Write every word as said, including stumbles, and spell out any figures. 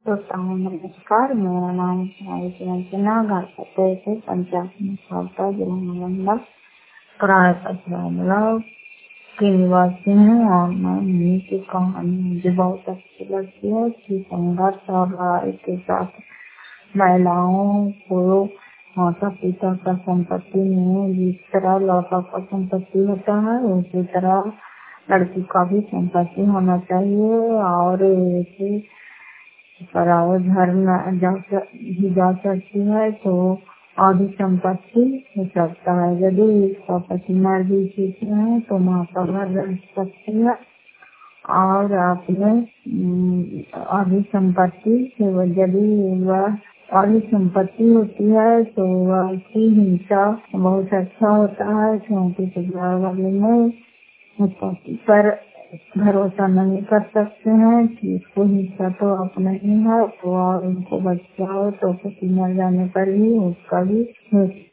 तो नमस्कार, मेरा नाम रंजना, घर पते से पंचायत में सावता, जिला नालंदा, किराए पर मामला की निवासी हूँ। और मैं उन्हीं की कहानी मुझे बहुत अच्छी लगती है कि संघर्ष और लड़ाई के साथ महिलाओं को माता पिता का संपत्ति में जिस तरह लड़का का संपत्ति होता है, उसी तरह लड़की का भी संपत्ति होना चाहिए। और ऐसे पराये घर में जा जा सकती है तो आधी संपत्ति हो सकता है। यदि इसका पति मर भी चुके हैं तो माँ का घर रह सकती है और अपने आधी संपत्ति से यदि वह आधी संपत्ति होती है तो वह की हिंसा बहुत अच्छा होता है, क्योंकि परिवार वाले में पति पर भरोसा नहीं कर सकते हैं कि इसको हिस्सा तो अपना ही है, तो और उनको बच्चा हो तो पति मर जाने पर भी उसका भी